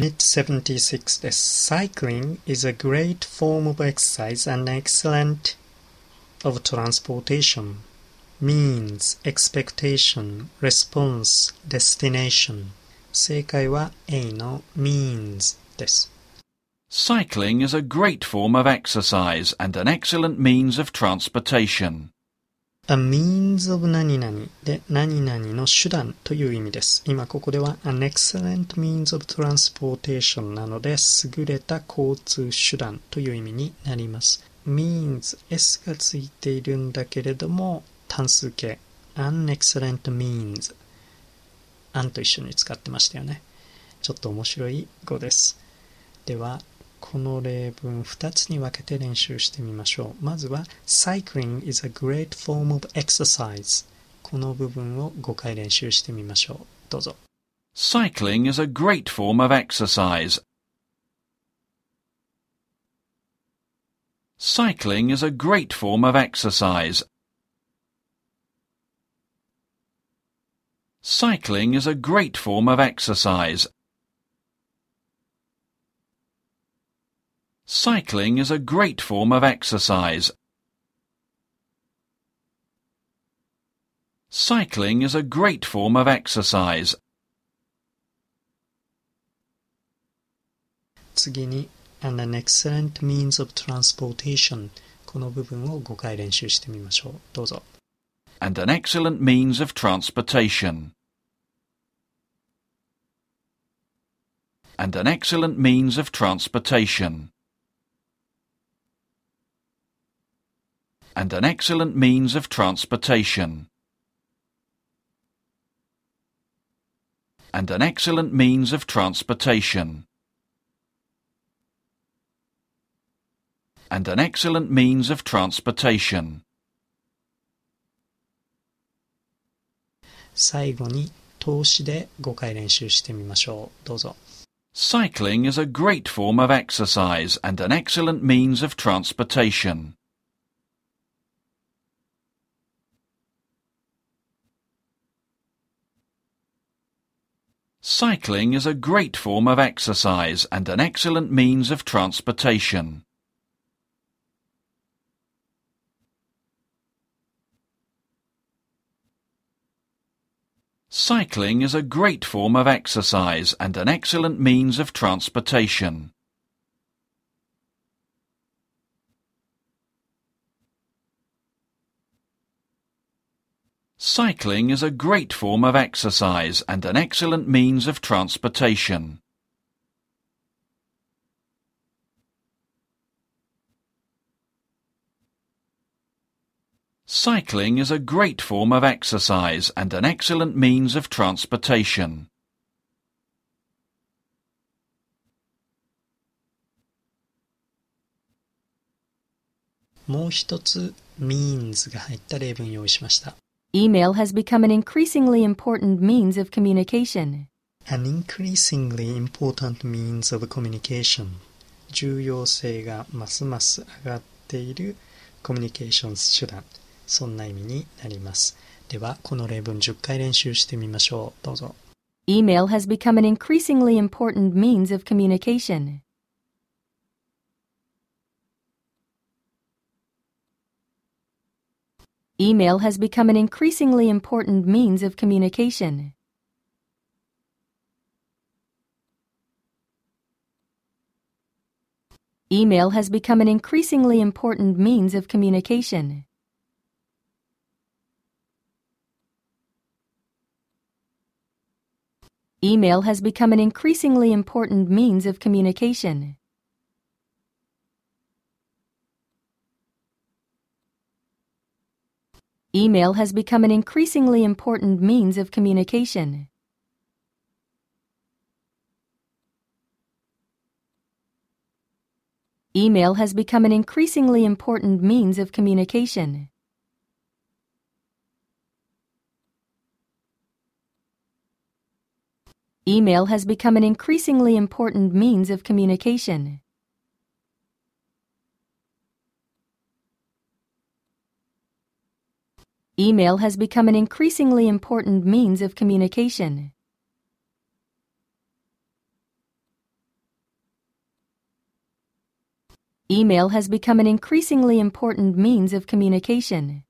Unit 76 です。Cycling is a great form of exercise and excellent of transportation. Means, expectation, response, destination. 正解は A の means です。 Cycling is a great form of exercise and an excellent means of transportation. A means of 何々で何々の手段という意味です。今ここでは an excellent means of transportation なので優れた交通手段という意味になります。means S がついているんだけれども単数形 an excellent means an と一緒に使ってましたよね。ちょっと面白い語です。ではこの例文2つに分けて練習してみましょう。まずは Cycling is a great form of exercise この部分を5回練習してみましょう。どうぞ。 Cycling is a great form of exercise. Cycling is a great form of exercise. Cycling is a great form of exercise. Cycling is a great form of exercise. Cycling is a great form of exercise. 次に and an excellent means of transportation この部分を5回練習してみましょう。どうぞ。 And an excellent means of transportation. And an excellent means of transportation. And an excellent means of transportation. And an excellent means of transportation. And an excellent means of transportation. 最後に動詞で5回練習してみましょう。どうぞ。 Cycling is a great form of exercise and an excellent means of transportation. Cycling is a great form of exercise and an excellent means of transportation. Cycling is a great form of exercise and an excellent means of transportation. Cycling is a great form of exercise and an excellent means of transportation. Cycling is a great form of exercise and an excellent means of transportation. もう一つ means が入った例文用意しました。 Email has become an increasingly important means of communication. An increasingly important means of communication 重要性がますます上がっているコミュニケーション手段そんな意味になります。ではこの例文10回練習してみましょう。どうぞ。 Email has become an increasingly important means of communication. Email has become an increasingly important means of communication. Email has become an increasingly important means of communication. Email has become an increasingly important means of communication. Email has become an increasingly important means of communication. Email has become an increasingly important means of communication. Email has become an increasingly important means of communication. Email has become an increasingly important means of communication. Email has become an increasingly important means of communication.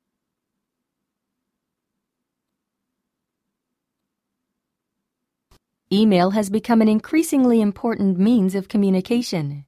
Email has become an increasingly important means of communication.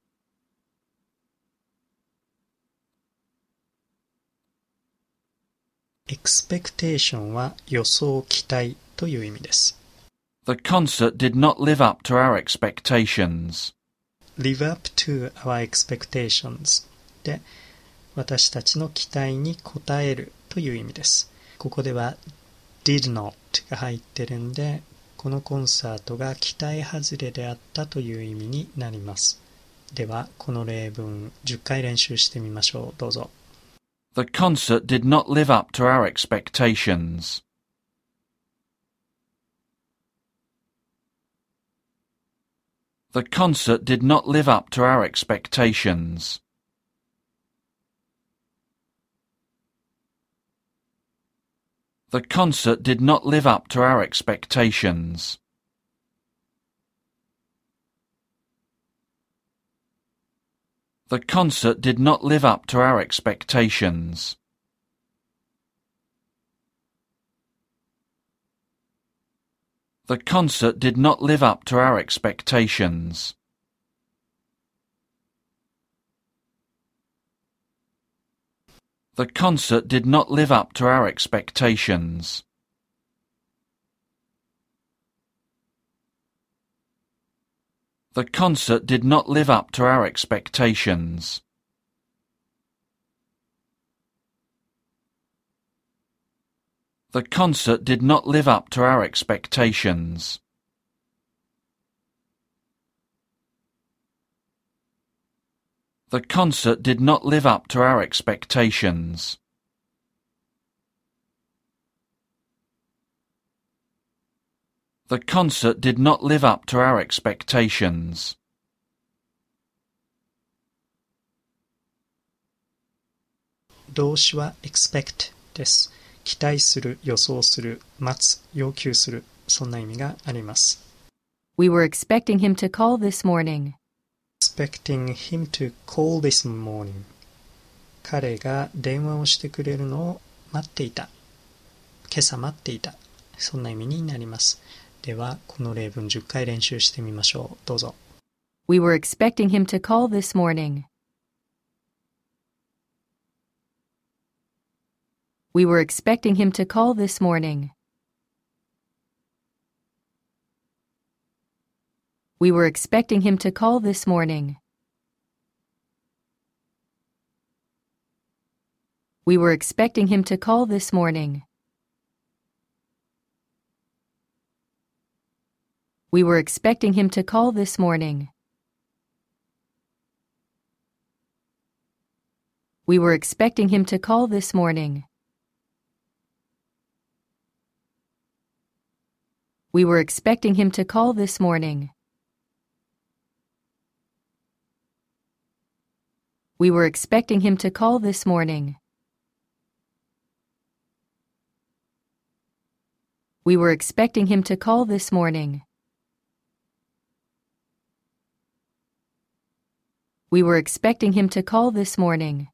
expectation は予想期待という意味です。 The concert did not live up to our expectations. live up to our expectations で私たちの期待に応えるという意味です。ここでは did not が入ってるんでこのコンサートが期待外れであったという意味になります。ではこの例文10回練習してみましょう。どうぞ。 The concert did not live up to our expectations. The concert did not live up to our expectations. The concert did not live up to our expectations. The concert did not live up to our expectations. The concert did not live up to our expectations. The concert did not live up to our expectations. The concert did not live up to our expectations. The concert did not live up to our expectations. The concert did not live up to our expectations. The concert did not live up to our expectations. 動詞は expect です。期待する、予想する、待つ、要求する、そんな意味があります。 We were expecting him to call this morning. expecting him to call this morning 彼が電話をしてくれるのを待っていた。今朝待っていた。そんな意味になります。では、この例文10回練習してみましょう。どうぞ。 We were expecting him to call this morning. We were expecting him to call this morning. We were expecting him to call this morning. We were expecting him to call this morning. We were expecting him to call this morning. We were expecting him to call this morning. We were expecting him to call this morning. We were expecting him to call this morning. We were expecting him to call this morning. We were expecting him to call this morning.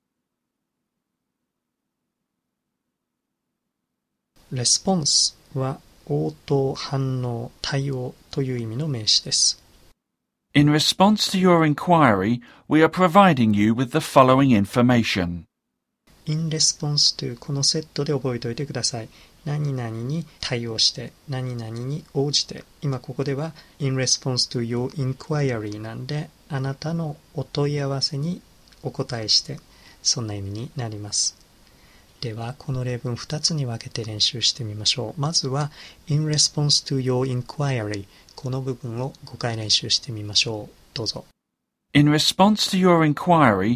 レスポンスは応答、反応、対応という意味の名詞です。 In response to your inquiry, we are providing you with the following information. in response to このセットで覚えておいてください。何々に対応して、何々に応じて。今ここでは in response to your inquiry なんで、あなたのお問い合わせにお答えして、そんな意味になります。では、この例文2つに分けて練習してみましょう。まずは in response to your inquiry この部分を5回練習してみましょう。どうぞ。 In response to your inquiry,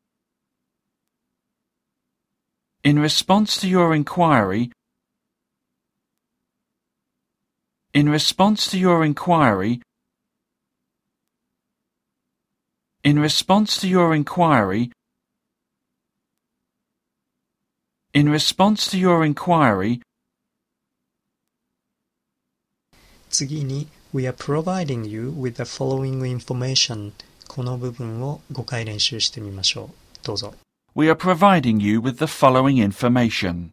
In response to your inquiry, In response to your inquiry, In response to your inquiry, In response to your inquiry, 次に We are providing you with the following information この部分を5回練習してみましょう。どうぞ。 We are providing you with the following information.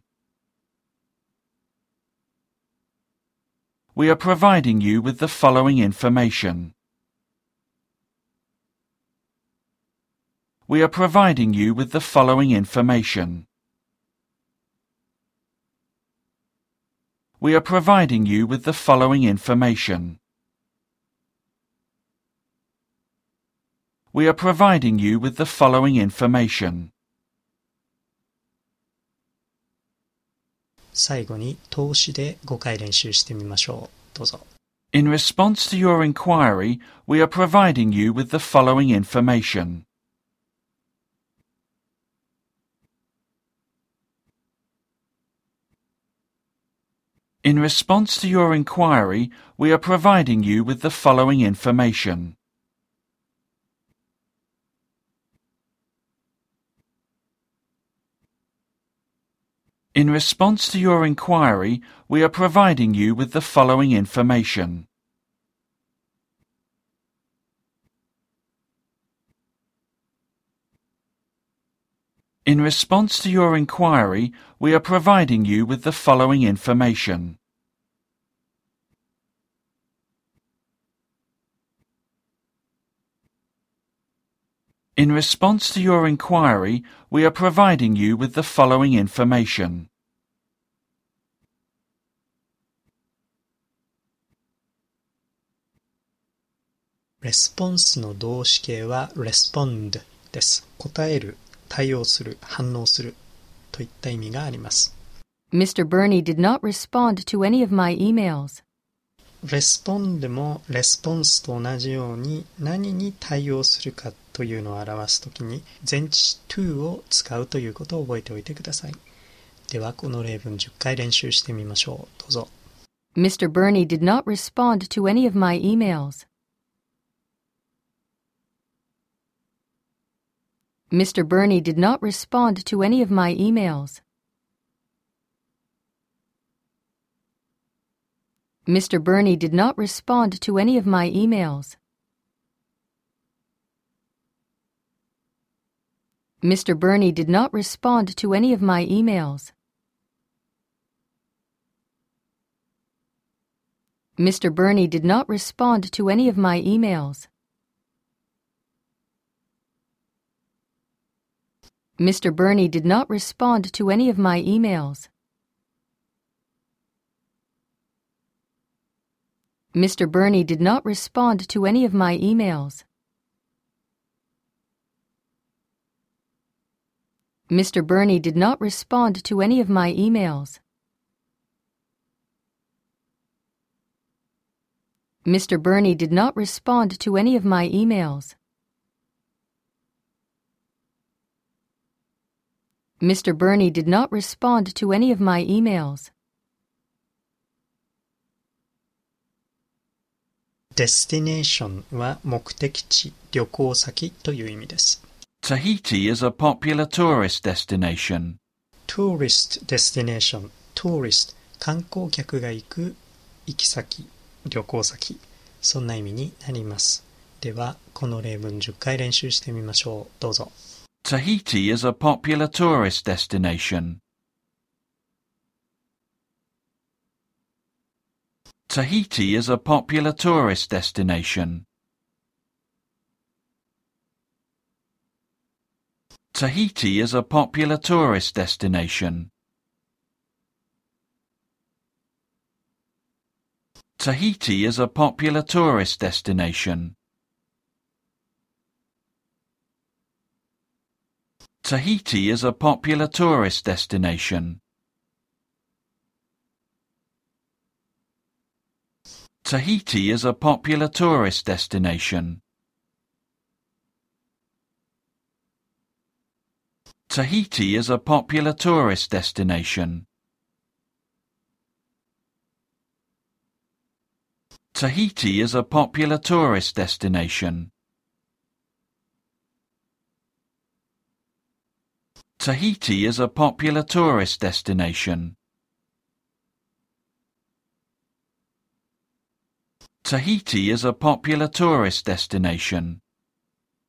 We are providing you with the following information. We are providing you with the following information. We are providing you with the following information. We are providing you with the following information. 最後に通しで5回練習してみましょう。どうぞ。 In response to your inquiry, we are providing you with the following information. In response to your inquiry, we are providing you with the following information. In response to your inquiry, we are providing you with the following information. In response to your inquiry, we are providing you with the following information. In response to your inquiry, we are providing you with the following information. response の動詞形は respond です。答える、対応する、反応するといった意味があります。 Mr. Burney did not respond to any of my emails. respond も response と同じように何に対応するかというのを表すときに前置詞 to を使うということを覚えておいてください。ではこの例文10回練習してみましょう。どうぞ。 Mr. Burney did not respond to any of my emails. Mr. Burney did not respond to any of my emails. Mr. Burney did not respond to any of my emails. Mr. Burney did not respond to any of my emails. Mr. Burney did not respond to any of my emails. Mr. Burney did not respond to any of my emails. Mr. Burney did not respond to any of my emails. Mr. Burney did not respond to any of my emails. Mr. Burney did not respond to any of my emails. Mr. Burney did not respond to any of my emails. destination は目的地、旅行先という意味です。 Tahiti is a popular tourist destination. tourist destination、tourist、観光客が行く行き先、旅行先、そんな意味になります。では、この例文10回練習してみましょう。どうぞ。 Tahiti is a popular tourist destination. Tahiti is a popular tourist destination. Tahiti is a popular tourist destination. Tahiti is a popular tourist destination. Tahiti is a popular tourist destination. Tahiti is a popular tourist destination. Tahiti is a popular tourist destination. Tahiti is a popular tourist destination. Tahiti is a popular tourist destination. Tahiti is a popular tourist destination.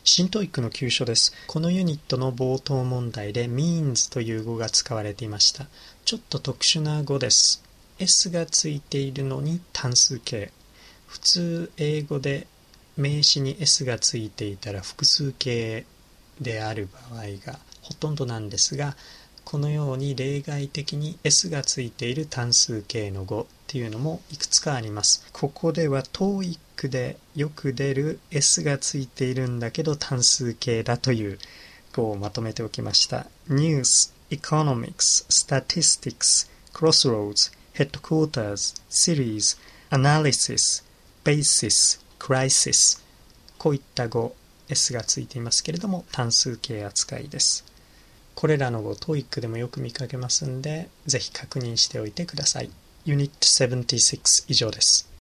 新TOEICの急所です。このユニットの冒頭問題で means という語が使われていました。ちょっと特殊な語です。S がついているのに単数形。普通英語で名詞に S がついていたら複数形である場合がほとんどなんですが、このように例外的に S がついている単数形の語っていうのもいくつかあります。ここでは TOEIC でよく出る S がついているんだけど単数形だという語をまとめておきました。News, Economics, Statistics, Crossroads, Headquarters, Series, Analysis, Basis, Crisis こういった語 S がついていますけれども単数形扱いです。これらの語 TOEIC でもよく見かけますんでぜひ確認しておいてください。Unit 76以上です。